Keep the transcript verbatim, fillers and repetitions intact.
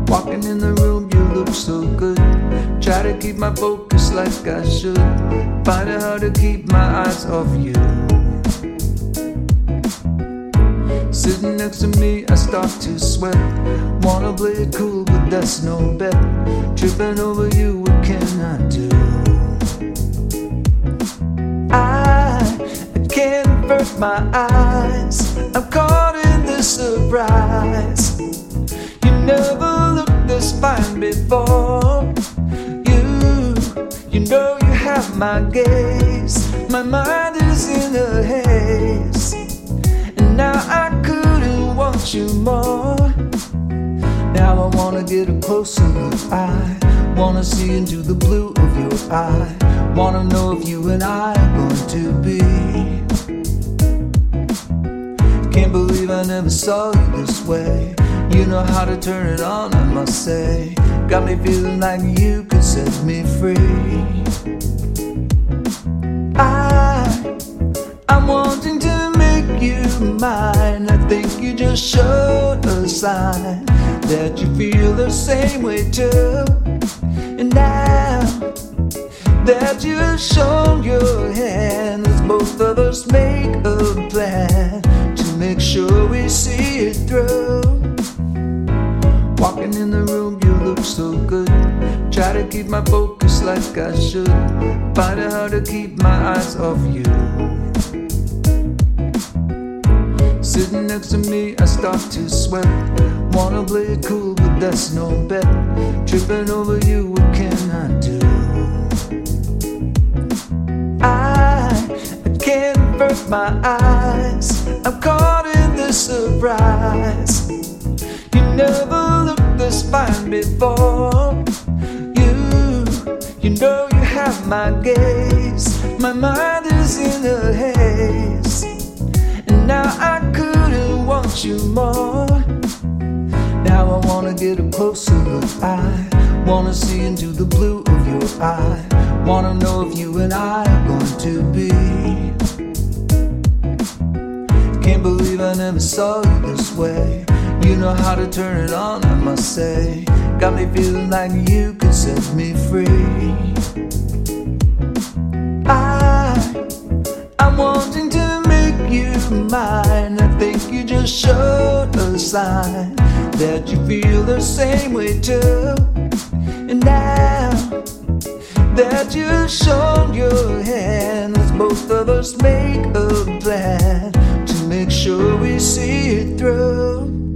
Walking in the room, you look so good. Try to keep my focus like I should. Find it hard to keep my eyes off you. Sitting next to me, I start to sweat. Wanna play it cool, but that's no bet. Tripping over you, what can I do? I, I can't avert my eyes. I'm caught in this surprise. You never looked this fine before. You, you know you have my gaze. My mind is in a haze. And now I couldn't want you more. Now I wanna get a closer look. I wanna see into the blue of your eye. Wanna know if you and I are going to be. Can't believe I never saw you this way. You know how to turn it on, I must say. Got me feeling like you could set me free. I, I'm wanting to make you mine. I think you just showed a sign that you feel the same way too. And now that you've shown your hand, let's both of us make a plan to make sure we see it through. Walking in the room, you look so good. Try to keep my focus like I should. Find it hard to keep my eyes off you. Sitting next to me, I start to sweat. Wanna play it cool, but that's no bet. Tripping over you, what can I do? I, I can't avert my eyes. I'm caught in this surprise. You never looked this fine before. You, you know you have my gaze. My mind is in a haze. And now I couldn't want you more. Now I wanna get a closer look. I wanna see into the blue of your eye. Wanna know if you and I are going to be. Can't believe I never saw you this way. You know how to turn it on, I must say. Got me feeling like you could set me free. I, I'm wanting to make you mine. I think you just showed a sign that you feel the same way too. And now that you've shown your hand, let's both of us make a plan to make sure we see it through.